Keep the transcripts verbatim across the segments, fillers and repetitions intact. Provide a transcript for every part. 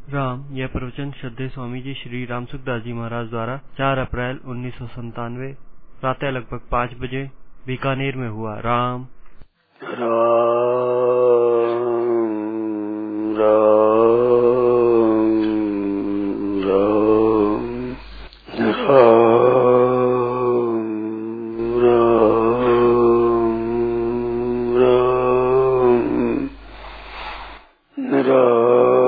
राम यह प्रवचन श्रद्धेय स्वामी जी श्री राम सुखदास जी महाराज द्वारा चार अप्रैल उन्नीस सौ संतानवे प्रातः लगभग पाँच बजे बीकानेर में हुआ। राम राम राम राम राम राम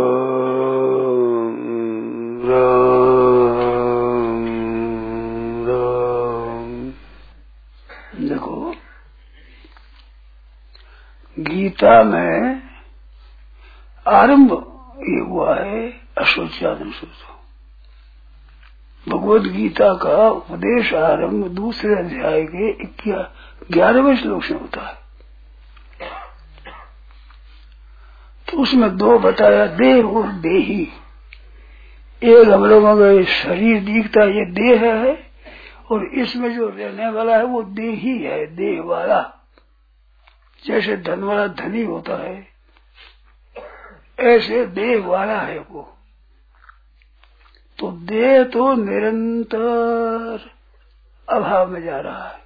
गीता में आरंभ ये हुआ है अशोच्यादन सूत्र। भगवद गीता का उपदेश आरंभ दूसरे अध्याय के ग्यारहवें श्लोक से होता है। तो उसमें दो बताया, देह और देही। एक हम लोगों का शरीर दिखता है, ये देह है, और इसमें जो रहने वाला है वो देही है, देह वाला। जैसे धन वाला धनी होता है, ऐसे देह वाला है वो। तो देह तो निरंतर अभाव में जा रहा है।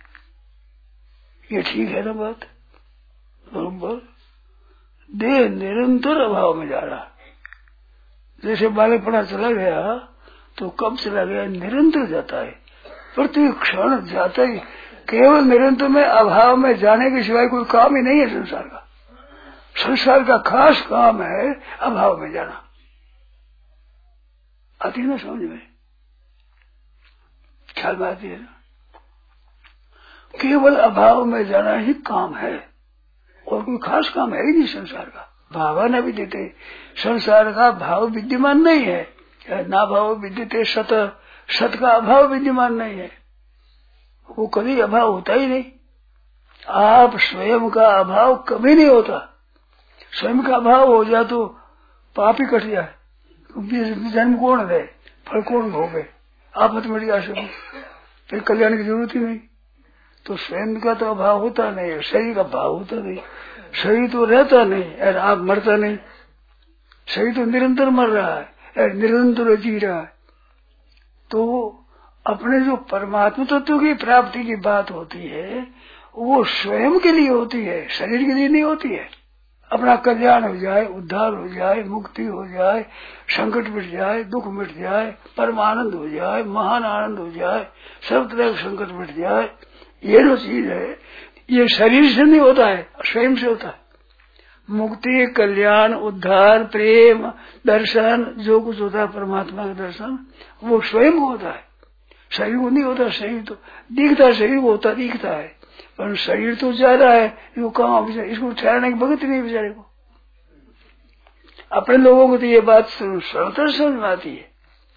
ये ठीक है ना बात? बराबर। देह निरंतर अभाव में जा रहा है। जैसे बालकपना चला गया तो कब चला गया? निरंतर जाता है, प्रति क्षण जाता ही। केवल निरंतर में अभाव में जाने के सिवाय कोई काम ही नहीं है संसार का। संसार का खास काम है अभाव में जाना। आती है ना समझ में? ख्याल में आती है ना? केवल अभाव में जाना ही काम है, और कोई खास काम है ही नहीं संसार का। भावना भी देते संसार का भाव विद्यमान नहीं है। ना भाव विद्यते सत, सत का अभाव विद्यमान नहीं है। वो कभी अभाव होता ही नहीं। आप स्वयं का अभाव कभी नहीं होता। स्वयं का अभाव हो जाए तो पाप ही कट जाए। जन्म कौन दे, फल कौन भोगे, आफत मिट जा सके, फिर कल्याण की जरूरत ही नहीं। तो स्वयं का तो अभाव होता नहीं, शरीर का अभाव होता नहीं। शरीर तो रहता नहीं और आप मरता नहीं। शरीर तो निरंतर मर रहा है और निरंतर जी रहा है। तो अपने जो परमात्मा तत्व की प्राप्ति की बात होती है वो स्वयं के लिए होती है, शरीर के लिए नहीं होती है। अपना कल्याण हो जाए, उद्धार हो जाए, मुक्ति हो जाए, संकट मिट जाए, दुख मिट जाए, परमानंद हो जाए, महान आनंद हो जाए, सब तरह का संकट मिट जाए, ये जो चीज है ये शरीर से नहीं होता है, स्वयं से होता है। मुक्ति, कल्याण, उद्धार, प्रेम, दर्शन, जो कुछ होता है परमात्मा का दर्शन, वो स्वयं होता है, शरीर को नहीं होता। शरीर तो दिखता है, शरीर को होता दिखता है, पर शरीर तो जा रहा है। वो कहाँ बेचारे, इसको ठहरने की भगत नहीं बेचारे को। अपने लोगों को तो ये बात सरलता समझ में आती है,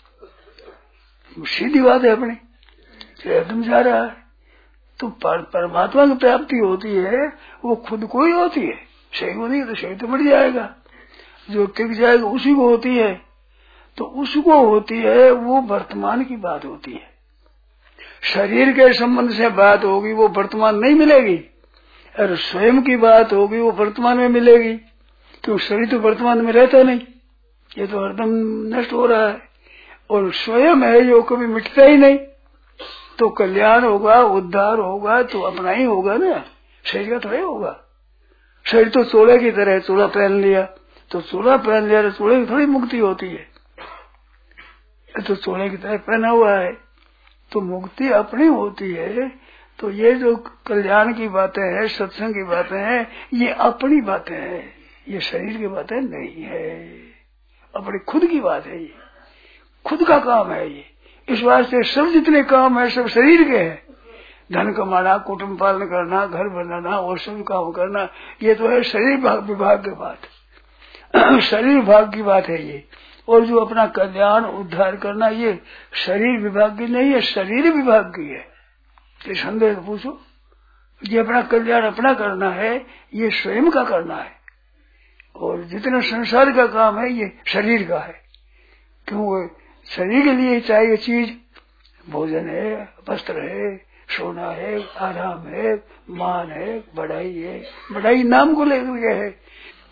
सीधी बात है अपनी, एकदम जा रहा है। तो पर, परमात्मा की प्राप्ति होती है वो खुद को ही होती है, शरीर को नहीं। तो शरीर तो मर जाएगा, जो टिक जाएगा उसी को होती है। तो उसको होती है, वो वर्तमान की बात होती है। शरीर के संबंध से बात होगी वो वर्तमान नहीं मिलेगी, और स्वयं की बात होगी वो वर्तमान में मिलेगी। क्यों? शरीर तो वर्तमान में रहता नहीं, ये तो हरदम नष्ट हो रहा है। और स्वयं है जो कभी मिटता ही नहीं। तो कल्याण होगा, उद्धार होगा तो अपना ही होगा ना, शरीर का थोड़ा होगा। शरीर तो चोला की तरह, चोला पहन लिया तो चोला पहन लिया तो चोले की थोड़ी मुक्ति होती है। तो चोले की तरह पहना हुआ है तो मुक्ति अपनी होती है। तो ये जो कल्याण की बातें हैं, सत्संग की बातें हैं, ये अपनी बातें हैं, ये शरीर की बातें नहीं है, अपनी खुद की बात है। ये खुद का काम है। ये इस वास्ते सब जितने काम है सब शरीर के हैं। धन कमाना, कुटुंब पालन करना, घर बनाना और सब काम करना, ये तो है शरीर विभाग की बात, शरीर विभाग की बात है ये। और जो अपना कल्याण उद्धार करना ये शरीर विभाग की नहीं है, शरीर विभाग की है। ये संदेह पूछो, ये अपना कल्याण अपना करना है, ये स्वयं का करना है। और जितना संसार का काम है ये शरीर का है। क्यों? शरीर के लिए चाहिए चीज, भोजन है, वस्त्र है, सोना है, आराम है, मान है, बढ़ाई है। बढ़ाई नाम को लेकर के है,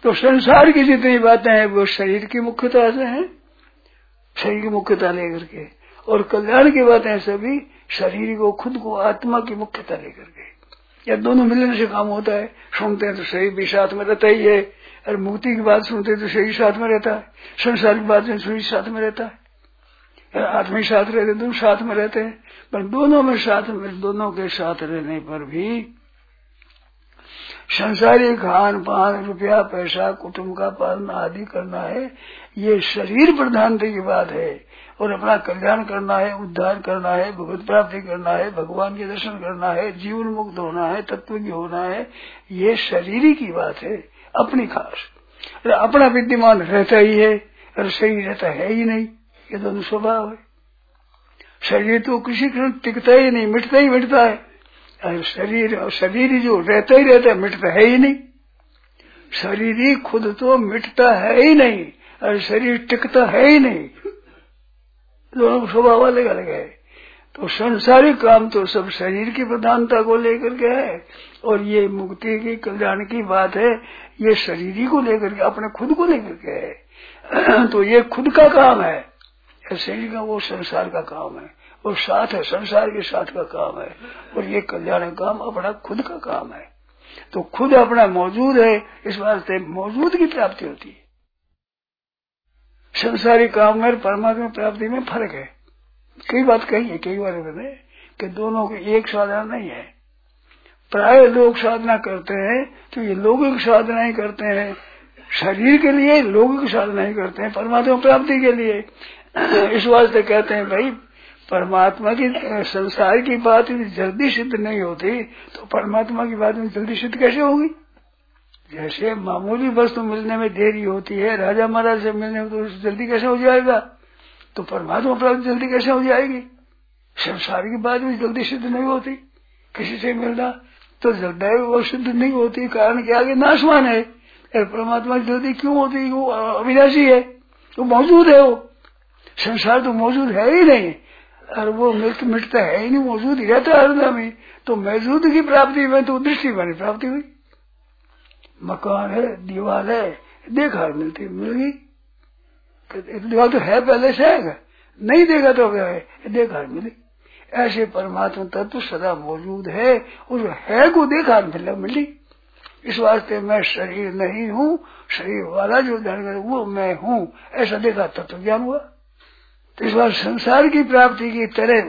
तो संसार की जितनी बातें हैं वो शरीर की मुख्यता से हैं, शरीर की मुख्यता लेकर के, और कल्याण की बातें सभी शरीर को, खुद को, आत्मा की मुख्यता लेकर के। या दोनों मिलने से काम होता है। सुनते हैं तो शरीर भी साथ में रहता ही है, और मुक्ति की बात सुनते हैं तो शरीर साथ में रहता है, संसार की बात शरीर साथ में रहता है, आत्मा ही साथ रहते, दोनों साथ में रहते हैं। पर दोनों में साथ में, दोनों के साथ रहने पर भी संसारी खान पान, रुपया पैसा, कुटुंब का पालन आदि करना है, ये शरीर प्रधानता की बात है। और अपना कल्याण करना है, उद्धार करना है, भगवत प्राप्ति करना है, भगवान के दर्शन करना है, जीवन मुक्त होना है, तत्वज्ञ होना है, ये शरीर की बात है अपनी खास। अपना विद्यमान रहता ही है और शरीर रहता है ही नहीं, ये दोनों स्वभाव है। शरीर तो किसी क्षण टिकता ही नहीं, मिटता ही मिटता है, और शरीर शरीर जो रहता ही रहता है, मिटता है ही नहीं। शरीर ही खुद तो मिटता है ही नहीं, और शरीर टिकता है ही नहीं, दोनों स्वभाव अलग अलग है। तो संसारिक काम तो सब शरीर की प्रधानता को लेकर के है, और ये मुक्ति की, कल्याण की बात है, ये शरीर ही को लेकर के, अपने खुद को लेकर के है। तो ये खुद का काम है, शरीर का वो संसार का काम है, वो साथ है, संसार के साथ का काम है, और ये कल्याण का काम अपना खुद का काम है। तो खुद अपना मौजूद है, इस वास्ते मौजूद की प्राप्ति होती है। संसारी काम में परमात्मा प्राप्ति में फर्क है। कई बात कही है, कई बार मैंने कि दोनों की एक साधना नहीं है। प्राय लोग साधना करते हैं तो ये लौकिक साधना ही करते हैं, शरीर के लिए लौकिक साधना ही करते हैं, परमात्मा प्राप्ति के लिए। इस वास्ते कहते हैं भाई परमात्मा की, संसार की बात जल्दी सिद्ध नहीं होती तो परमात्मा की बात में जल्दी सिद्ध कैसे होगी। जैसे मामूली वस्तु मिलने में देरी होती है, राजा महाराज से मिलने में तो जल्दी कैसे हो जाएगा, तो परमात्मा प्राप्ति जल्दी कैसे हो जाएगी। संसार की बात भी जल्दी सिद्ध नहीं होती, किसी से मिलना तो जल्दी वो सिद्ध नहीं होती, कारण क्या आगे नाशवान है। परमात्मा की जल्दी क्यों होती, वो अविनाशी है, वो मौजूद है। वो संसार तो मौजूद है ही नहीं, और वो मिट मिटता है ही नहीं, मौजूद ही रहता है हृदय में। तो मौजूद की प्राप्ति में तो दृष्टि बनी प्राप्ति हुई। मकान है, दीवार है, देखा मिलती मिल गई, दीवार तो है पहले से है, नहीं देखा तो क्या है, देखा मिली। ऐसे परमात्मा तत्व सदा मौजूद है, उस है को देखा मिली। इस वास्ते मैं शरीर नहीं हूँ, शरीर वाला जो ध्यान करे वो मैं हूँ, ऐसा देखा तत्व ज्ञान हुआ। तो इस बार संसार की प्राप्ति की तरह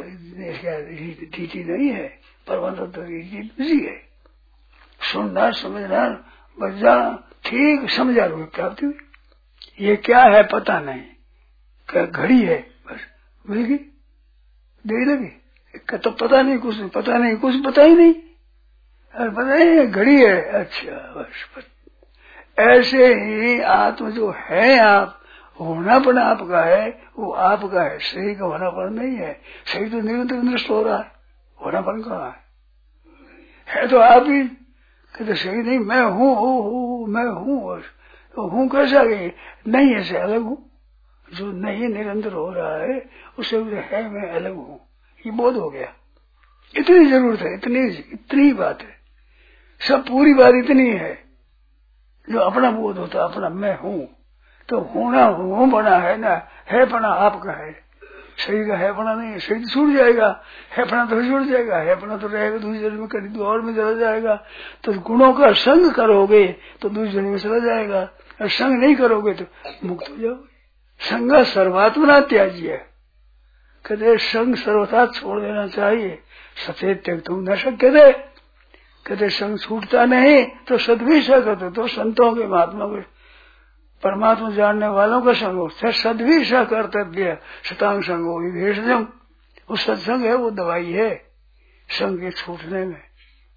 रीति नहीं है, परमात्मा तत्व की रीति है। सुनना, समझना, बजा ठीक समझा लो प्राप्ति हुई। ये क्या है पता नहीं, क्या घड़ी है, बस मिल गई, देरी लगी, तो पता नहीं, कुछ पता नहीं, कुछ पता ही नहीं, अरे पता नहीं घड़ी है, अच्छा बस। ऐसे ही आत्मा जो है, आप होनापन आपका है, वो आपका है, शरीर का होनापन नहीं है। शरीर तो निरंतर नष्ट हो रहा है, होनापन कहाँ है, है तो आप ही। कहते शरीर नहीं, मैं हूँ, हूँ, हूँ, मैं हूँ, तो हूँ कैसा गई, नहीं ऐसे अलग हूँ। जो नहीं निरंतर हो रहा है उसे है मैं अलग हूँ, ये बोध हो गया। इतनी जरूरत है, इतनी इतनी बात है, सब पूरी बात इतनी है। जो अपना बोध होता है, अपना मैं हूँ, तो होना हूँ बना है ना, है पना आपका है, शरीर का है पना नहीं है। शरीर छूट जाएगा, है पना तो छूट जाएगा, है पना तो रहेगा, दूसरी जन्म में कभी और में चला जाएगा। तो गुणों का संग करोगे तो दूसरी जन्म में चला जाएगा, और संग नहीं करोगे तो मुक्त हो जाओगे। संग सर्वात्मना त्याज्य, कहते संग सर्वथा छोड़ देना चाहिए। सचेत त्यक तुम न शक्य थे, कहते संग छूटता नहीं तो सदभी सकते, तो संतों के महात्मा के परमात्मा जानने वालों का संग हो, सदभी सा कर्तव्य शतांग संग हो भेषजम। वो सत्संग है, वो दवाई है संग के छूटने में।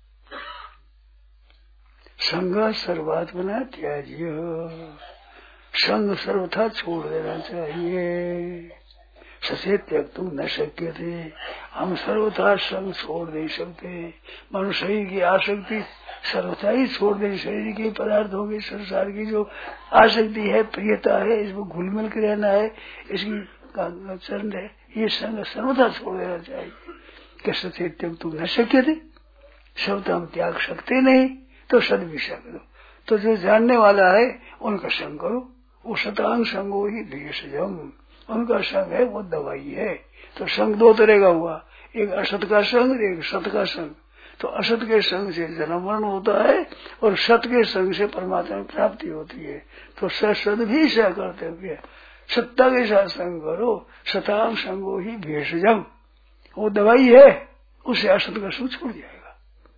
संग सर्वात्मना त्याज्य, संग सर्वथा छोड़ देना चाहिए। सचेत त्यक तुम न शक्य थे, हम सर्वथा संग छोड़ नहीं सकते। मानो शरीर की आसक्ति सर्वथा ही छोड़ दे, शरीर के पदार्थों की, संसार की जो आसक्ति है, प्रियता है, इसको घुल मिल के रहना है, इसकी चरण है, ये संग सर्वथा छोड़ देना चाहिए। कि सचेत त्यक तुम न शक्य थे, सर्वथा हम त्याग सकते नहीं, तो सद भी सकते, तो जो जानने वाला है उनका संग करो। वो शतांग संगो ही भेषजम, उनका संग है वो दवाई है। तो संग दो तरह का हुआ, एक असत का संग, एक सत का संग। तो असत के संग से जन्म मरण होता है और सत के संग से परमात्मा की प्राप्ति होती है। तो सत भी सह करते हुए सत्ता के साथ संग करो। शतांग संगो ही भेषजम, वो दवाई है, उसे असत का सुख छोड़ जाएगा।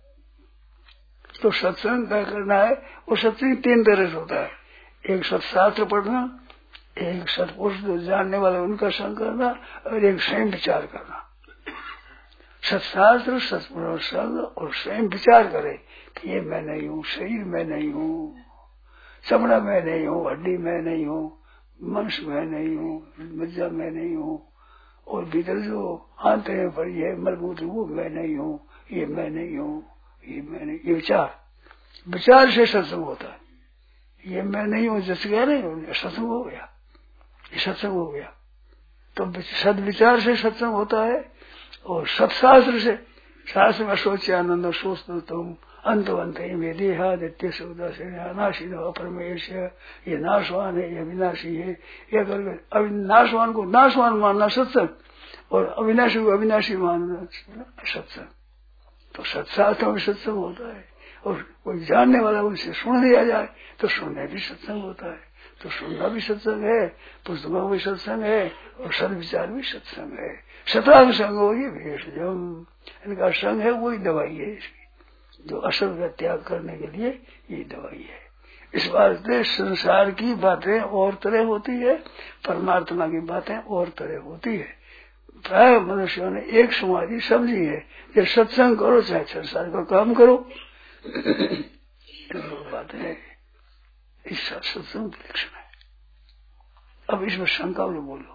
तो सत्संग क्या करना है? वो सत्संग तीन तरह से होता है, एक सत्शास्त्र पढ़ना, एक सत्पुरुष जो जानने वाले उनका संग करना, और एक स्वयं विचार करना। सत्शास्त्र, सत्पुरुष संग और स्वयं विचार करे कि ये मैं नहीं हूँ, शरीर में नहीं हूँ, चमड़ा में नहीं हूँ, हड्डी में नहीं हूँ, मंश में नहीं हूँ, मज्जा में नहीं हूँ, और भीतर जो आंत में पड़ी है मलमूत्र वो मैं नहीं हूँ, ये मैं नहीं हूँ, ये मैं नहीं। ये विचार, विचार से सत्संग होता है। ये मैं नहीं हूँ जस गया नहीं, सत्संग हो गया, ये सत्संग हो गया। तो सद विचार से सत्संग होता है। और सत्शास्त्र से, शास्त्र में सोचे आनंद सोच दो तुम अंतवंत में देहा नित्य सुविधा से अनाशी अपरमेश, ये नाशवान है, ये अविनाशी है। यह करके नाशवान को नाशवान मानना सत्संग, और अविनाशी को अविनाशी मानना सत्संग। तो सत्शास्त्रों में सत्संग होता है। और कोई जानने वाला उनसे सुन लिया जाए तो सुनने भी सत्संग होता है। तो सुनना भी सत्संग है, पुस्तकों भी सत्संग है, और सदविचार भी सत्संग है। शतांग संग हो ये भेषजम, इनका संग है वही दवाई है इसकी, जो असर का त्याग करने के लिए ये दवाई है। इस वास्ते संसार की बातें और तरह होती है, परमात्मा की बातें और तरह होती है। प्राय मनुष्यों ने एक समाधि समझी है कि सत्संग करो चाहे संसार का काम करो। बात है, इस सत्संग लक्षण है। अब इसमें शंका लो, बोलो,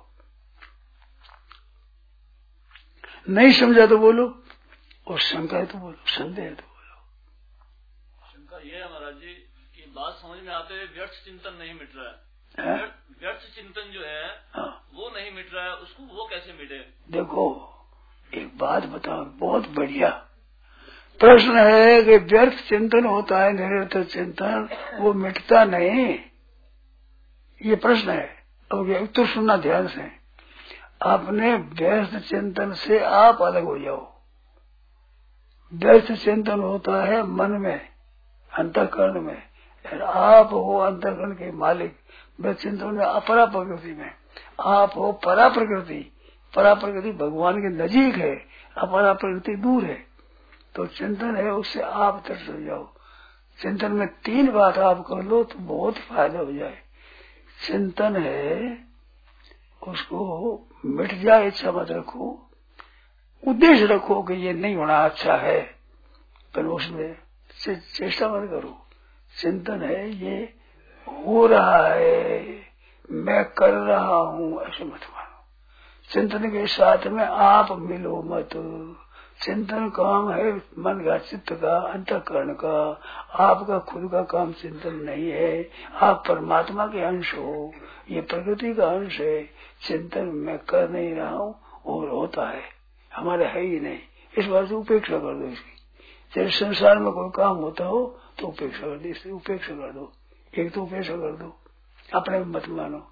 नहीं समझा तो बोलो, और शंका है तो बोलो, संदेह है तो बोलो। शंका ये है महाराज जी कि बात समझ में आते हुए व्यर्थ चिंतन नहीं मिट रहा है। व्यर्थ चिंतन जो है हाँ। वो नहीं मिट रहा है, उसको वो कैसे मिटे? देखो एक बात बताओ, बहुत बढ़िया प्रश्न है कि व्यर्थ चिंतन होता है, निरंतर चिंतन वो मिटता नहीं, ये प्रश्न है। अब ये उत्तर सुनना ध्यान से। अपने व्यर्थ चिंतन से आप अलग हो जाओ। व्यर्थ चिंतन होता है मन में, अंतःकरण में, और आप हो अंतःकरण के मालिक। व्यर्थ चिंतन में अपरा प्रकृति में आप हो परा प्रकृति। परा प्रकृति भगवान के नजीक है, अपरा प्रकृति दूर है। तो चिंतन है उससे आप तरस हो जाओ। चिंतन में तीन बात आप कर लो तो बहुत फायदा हो जाए। चिंतन है उसको मिट जाए, इच्छा मत रखो, उद्देश्य रखो कि ये नहीं होना अच्छा है, पर उसमें चेष्टा मत करो। चिंतन है ये हो रहा है, मैं कर रहा हूँ, ऐसे मत मानो। चिंतन के साथ में आप मिलो मत। चिंतन काम है मन का, चित्त का, अंतःकरण का। आपका खुद का काम चिंतन नहीं है। आप परमात्मा के अंश हो, ये प्रकृति का अंश है। चिंतन मैं कर नहीं रहा हूँ और होता है, हमारे है ही नहीं। इस बात से उपेक्षा कर दो इसकी। चाहे संसार में कोई काम होता हो तो उपेक्षा कर दो, इससे उपेक्षा कर दो। एक तो उपेक्षा कर दो, अपने मत मानो।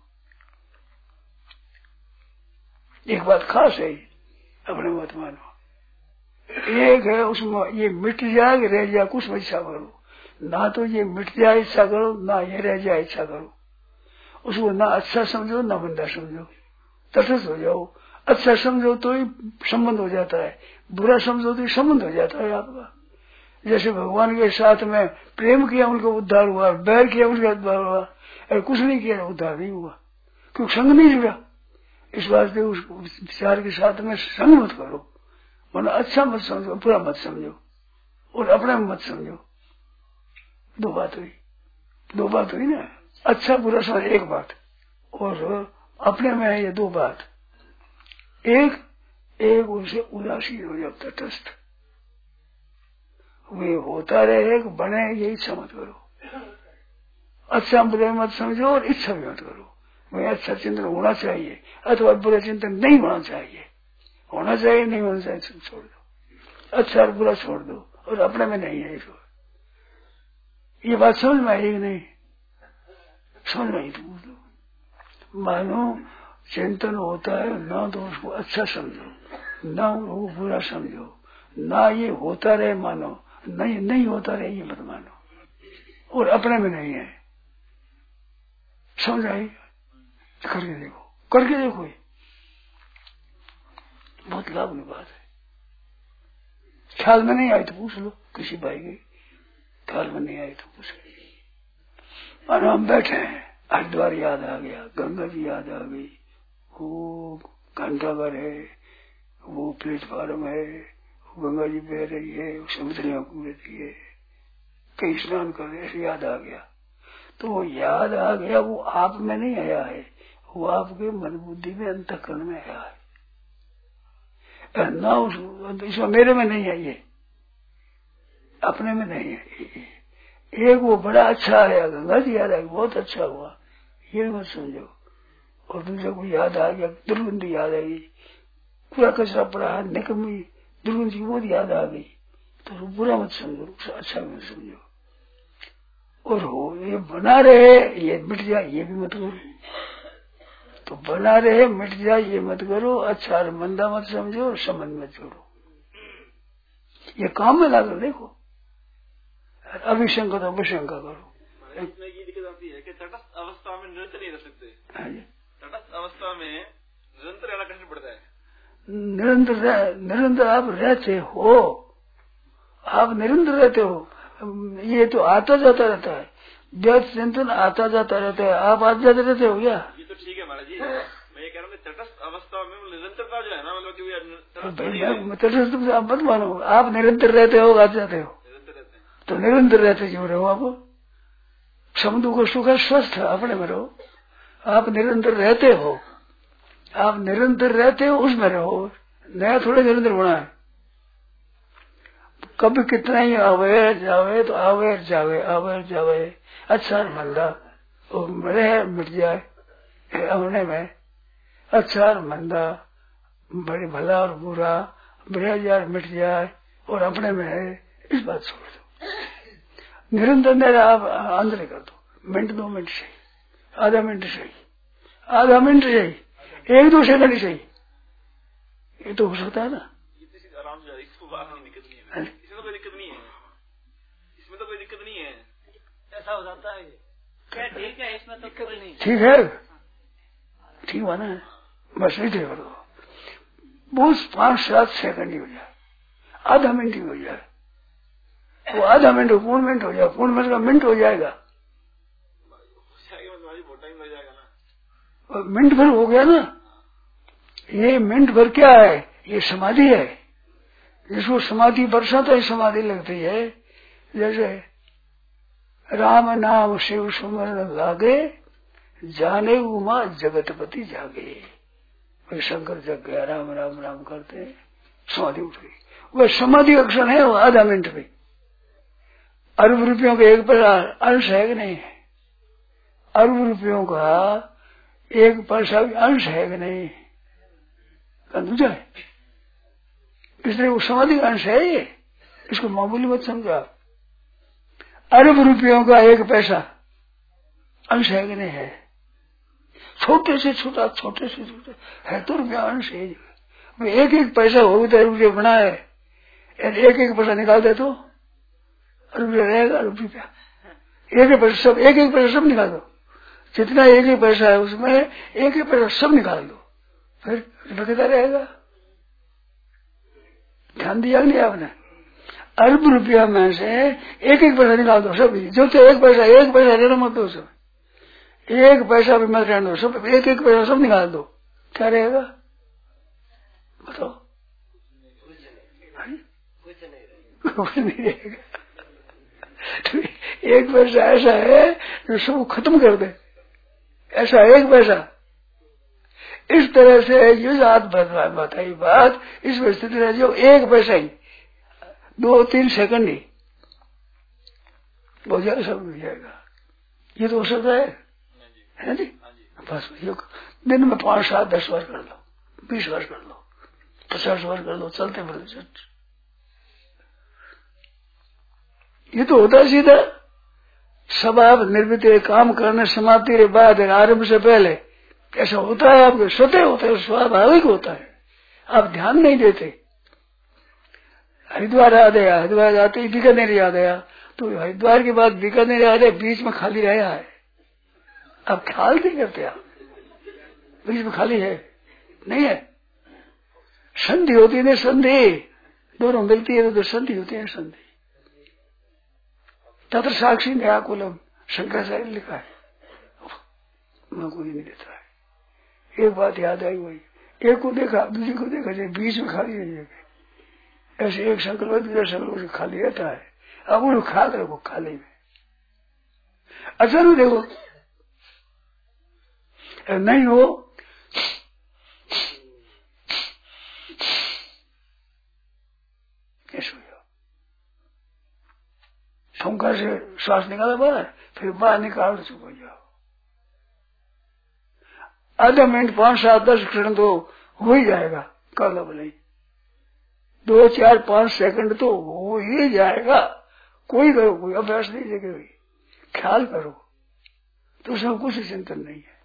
एक बात खास है, अपने मत मानो। एक है उसमें ये मिट जाए रह जाए कुछ इच्छा करो, ना तो ये मिट जाए इच्छा करो, ना ये रह जाए इच्छा करो। उसको ना अच्छा समझो ना बुरा समझो, तटस्थ हो जाओ। अच्छा समझो तो ही संबंध हो जाता है, बुरा समझो तो ही संबंध हो जाता है आपका। जैसे भगवान के साथ में प्रेम किया उनका उद्धार हुआ, बैर किया उनका उद्धार हुआ, और कुछ नहीं किया उद्धार नहीं हुआ, क्योंकि संग नहीं जुड़ा। इस वास्ते उस विचार के साथ में संग मत करो, वरना अच्छा मत समझो, बुरा मत समझो, और अपना मत समझो। दो बात हुई, दो बात हुई ना, अच्छा बुरा समझ एक बात, और अपने में है ये दो बात। एक एक उनसे उदासीन हो जाओ, तटस्थ। वे होता रहे बने, ये इच्छा मत करो। अच्छा बुरा मत समझो और इच्छा भी मत करो। वह अच्छा चिंतन होना चाहिए अथवा बुरा चिंतन नहीं होना चाहिए। होना चाहिए नहीं होना चाहिए छोड़ दो, अच्छा और बुरा छोड़ दो, और अपने में नहीं है इसको। ये बात समझ में आई कि नहीं? समझ में आई तो बोलो। मानो चिंतन होता है ना तो उसको अच्छा समझो, ना वो बुरा समझो, ना ये होता रहे मानो, नहीं नहीं होता रहे ये मत मानो, और अपने में नहीं है। समझ आई? करके देखो, करके देखो, बहुत लाभ की बात है। ख्याल में नहीं आई तो पूछ लो किसी भाई के, ख्याल में नहीं आई तो पूछ लो। और हम बैठे हैं, हरिद्वार याद आ गया, गंगा जी याद आ गई, वो घंटाघर है, वो प्लेटफार्म है, वो गंगा जी बह रही है, वो समुद्रियां कूद रही है, कई स्नान कर रहे, ऐसे याद आ गया। तो वो याद आ गया, वो आप में नहीं आया है, वो आपके मन बुद्धि में अंतःकरण में आया है ना। उस इसमें मेरे में नहीं है, ये अपने में नहीं है। एक वो बड़ा अच्छा आया, गंगा जी याद आया, बहुत अच्छा हुआ, ये मत समझो। और दूसरा को याद आ गया, दुर्गंधी याद आई, पूरा कचरा पड़ा है, निकम्मी दुर्गंधी बहुत याद आ गई, तो बुरा मत समझो, अच्छा मत समझो। और हो ये बना रहे, ये मिट जाए, ये भी मत करो। तो बना रहे मिट जाए ये मत करो, अच्छा और मंदा मत समझो, और संबंध मत जोड़ो। ये काम में लाकर देखो, अभिशंका तो अभिशंका करो। इसमें ये दिक्कत आती है कि तटस्थ अवस्था में निरंतर नहीं रह सकते। तटस्थ अवस्था में निरंतर रहना कठिन पड़ता है। निरंतर रह, निरंतर आप रहते हो, आप निरंतर रहते हो। ये तो आता जाता रहता है, व्यर्थ चिंतन आता जाता रहता है, आप आते जाते रहते हो क्या? ये तो ठीक है महाराज जी, मैं ये कह रहा हूँ तटस्थ अवस्था में निरंतरता जो है ना, मतलब कि तटस्थ आप मत मानो, आप निरंतर रहते हो, आते जाते हो, तो निरंतर रहते क्यों रहो? आप समुद्र को सुख स्वस्थ अपने में रहो, आप निरंतर रहते हो, आप निरंतर रहते हो, उसमें रहो, नया थोड़े निरंतर बना है। कभी कितना ही आवे जावे तो आवे जावे, आवे जावे, अच्छा मंदा रहे मिट जाए अपने में, अच्छा और मंदा, बड़े भला और बुरा बढ़िया जाए मिट जाए, और अपने में है, इस बात छोड़ दो। निरंतर मेरा आप अंदर कर दो, मिनट दो मिनट सही, आधा मिनट सही, आधा मिनट सही, एक दो सेकंड सही, ये तो हो सकता है ना। आराम से, इसको बात नहीं दिक्कत नहीं है, इसमें तो कोई दिक्कत नहीं है, इसमें तो कोई दिक्कत नहीं है, ऐसा हो जाता है। क्या ठीक है, इसमें तो कोई नहीं, ठीक है, ठीक हुआ ना, बस नहीं थे करो, बस पांच सात सेकंड ही हो जाए, आधा मिनट ही हो जाए, वो आधा मिनट हो, पूर्ण मिनट हो जाए, पूर्ण मिनट का मिनट हो जाएगा, बहुत टाइम लग जाएगा ना, मिनट भर हो गया ना। ये मिनट भर क्या है? ये समाधि है, जिसको समाधि वर्षा तो समाधि लगती है। जैसे राम नाम शिव सुमरण लागे, जाने उमा जगतपति जागे। वही शंकर जग गया, राम राम राम करते हैं, समाधि उठ गई। वह समाधि का क्षण है, वो आधा मिनट में। अरब रुपयों का एक पैसा अंश है कि नहीं? अरब रुपयों का एक पैसा भी अंश है कि नहीं? समझा? इसलिए वो समाधि का अंश है, ये इसको मामूली मत समझा। अरब रुपयों का एक पैसा अंश है कि नहीं है? छोटे से छोटा, छोटे से छोटा है तो रुपया अंश है। एक एक पैसा हो तो रुपया बना है, एक एक पैसा निकाल दे तो रुपया रहेगा। रुपया एक एक पैसा सब, एक एक पैसा सब निकाल दो, जितना एक एक पैसा है उसमें एक एक पैसा सब निकाल दो, फिर लगता रहेगा। ध्यान दिया नहीं आपने? अरब रुपया में से एक एक पैसा निकाल दो सब, जो तो एक पैसा एक पैसा रहना मत दो, सब एक पैसा भी मत रहने दो, सब एक एक पैसा सब निकाल दो, क्या रहेगा बताओ? कुछ नहीं रहेगा। तो एक पैसा ऐसा है जो सब खत्म कर दे, ऐसा एक पैसा। इस तरह से जो बात बताई बात, इस स्थिति है जो एक पैसा ही दो तीन सेकंड ही बहुत ज्यादा सब मिल जाएगा। ये तो हो सकता है, है जी? बस दिन में पांच सात दस बार कर लो, बीस बार कर लो, पचास बार कर लो, चलते फिरते। ये तो होता है सीधा, सब आप निर्मित काम करने समाप्ति के बाद आरंभ से पहले कैसा होता है, आपके स्वतः होता है, स्वाभाविक होता है, आप ध्यान नहीं देते। हरिद्वार याद आया, हरिद्वार जाते ही बीकानेर याद आया, तो हरिद्वार के बाद बीकानेर याद है, बीच में खाली रहा है, आप ख्याल नहीं करते, आप बीच में खाली है नहीं है। संधि होती है, संधि दोनों मिलती है तो संधि होती है, संधि तत्र साक्षी न्याकुलम शंकराचार्य लिखा है, मैं कोई नहीं देता है। एक बात याद आई, वही एक को देखा दूसरे को देखा जाए, बीच में खाली रह जाएगा, ऐसे एक संकल्प दूसरा संकल्प खाली रहता है। अब उन्हें खा रखो खाली में, अच्छा नहीं देखो नहीं हो ऐसे शंकर से श्वास निकाला बाहर, फिर बाहर निकाल चुप हो जाओ। आधा मिनट पांच सात दस क्षण तो हो ही जाएगा, कर लो भले दो चार पांच सेकंड तो हो ही जाएगा। कोई करो, कोई अभ्यास नहीं देखे, ख्याल करो तो उसमें कुछ चिंतन नहीं है,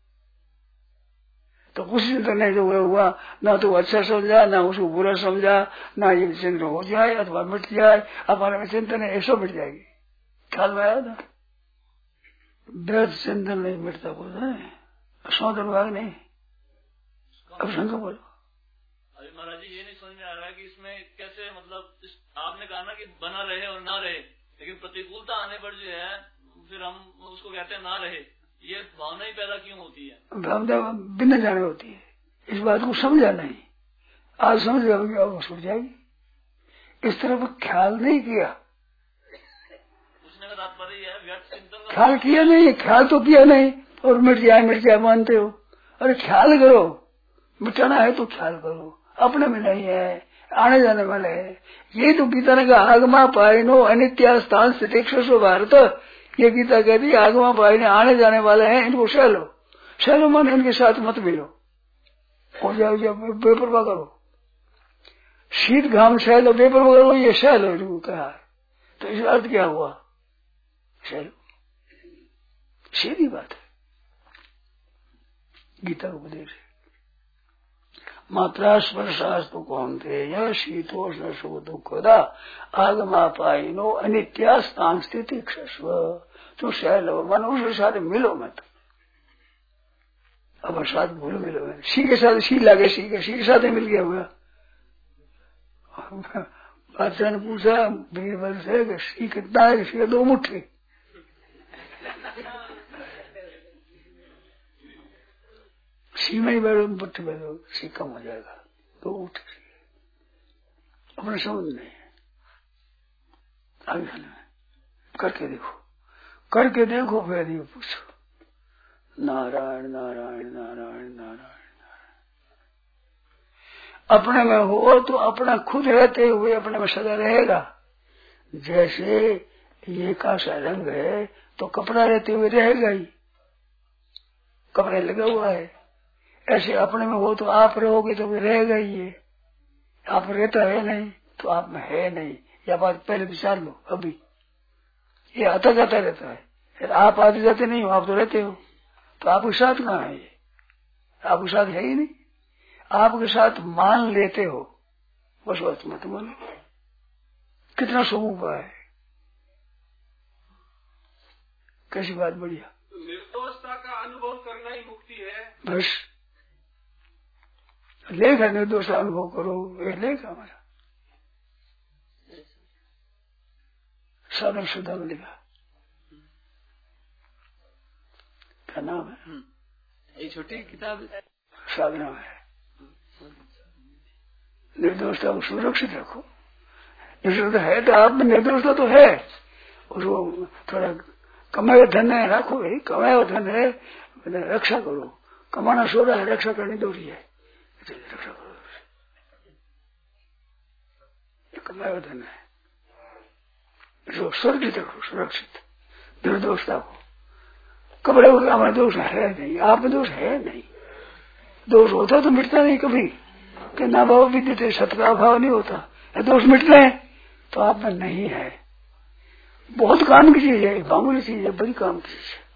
तो कुछ चिंतन नहीं जो हुआ, ना तो अच्छा समझा ना उसको बुरा समझा, ना ये चिंतन हो जाए अथवा मिट जाए, हमारे में चिंतन है ऐसा मिट जाएगी। ख्याल में आया था, व्यर्थ चिंतन नहीं मिटता बोलता है, सौदर भाग नहीं। अब शंकर बोलो। अभी महाराज जी ये नहीं समझ में आ रहा है कि इसमें कैसे, मतलब इस, आपने कहा ना कि बना रहे और ना रहे, लेकिन प्रतिकूलता आने पर जो है फिर हम उसको कहते हैं ना रहे, ये भावना ही पैदा क्यों होती है? भावना बिना जाने होती है, इस बात को समझा नहीं, आज समझ जाओगे और छूट जाएगी। इस तरफ ख्याल नहीं किया, उसने का तात्पर्य है व्यर्थ चिंतन, ख्याल किया नहीं, ख्याल तो किया नहीं और मिट जाए मिट जाए मानते हो। अरे ख्याल करो, मिटाना है तो ख्याल करो, अपने में नहीं है, आने जाने वाले है। ये तो गीता ने कहा आगमा पाइनो अनित्या स्थान स्थितिक्षो भारत, ये गीता कहती है आगमा पाइने आने जाने वाले हैं, इनको सह लो, सह लो मन, इनके साथ मत मिलो, हो जाओ जब बेपरवाह करो, शीत घाम सह लो, बेपरवाह करो, ये सह लो, इनको कहा है। तो इस अर्थ क्या हुआ, सह लो, सीधी बात है गीता उपदेश है। मात्रा स्पर्शास्तु कौनते यह शीतोष्ण सुख दुखदा आगमा पाइनो अनित्या स्थान स्थिति क्षस्व, तो सह लो मन, उसके साथ मिलो मत, अब साथ भूलो मिलो, सी के साथ सी लगे, सी के सी के साथ मिल गया हुआ। बादशाह ने पूछा बीरबल से कि सी कितना है, सी दो मुट्ठी, सी में ही बैठो मुट्ठी बैठो, सी कम हो जाएगा, दो मुट्ठी अपने समझ नहीं है, आगे करके देखो, करके देखो, फिर ये पूछो नारायण नारायण नारायण नारायण नारायण। अपने में हो तो अपना खुद रहते हुए अपने में सदा रहेगा। जैसे ये का सा रंग है तो कपड़ा रहते हुए रहेगा ही, कपड़े लगा हुआ है, ऐसे अपने में हो तो आप रहोगे तो रहेगा ही। ये आप रहता है नहीं तो आप में है नहीं, यह बात पहले विचार लो। अभी ये आता जाता रहता है, आप आते जाते नहीं हो, आप तो रहते हो, तो आपके साथ कहाँ है? ये आपके साथ है ही नहीं, आपके साथ मान लेते हो, बस बस मत मानो। कितना स्वरूप है, कैसी बात, बढ़िया। निर्दोषता का अनुभव करना ही मुक्ति है, बस लेखा निर्दोष अनुभव करो, ये लेखा हमारा साधन सुधा में लिखा, क्या नाम है, ये छोटी किताब साधना है। निर्दोषता को सुरक्षित रखो, निर्दोषता है तो आप में निर्दोषता तो है, उसको थोड़ा कमाया धन है रखो भाई, कमाया धन है रक्षा करो, कमाना सो रहा है रक्षा करनी दोषी है, रक्षा करो, कमाया धन है सुरक्षित रखो, सुरक्षित निर्दोषता को। कपड़े हमारा दोष है नहीं, आप में दोष है नहीं, दोष होता तो मिटता नहीं कभी, कि ना भाव विद्यते सत का अभाव नहीं होता, दोष मिट रहे तो आप में नहीं है। बहुत काम की चीज है, मामूली चीज है, बड़ी काम की चीज है।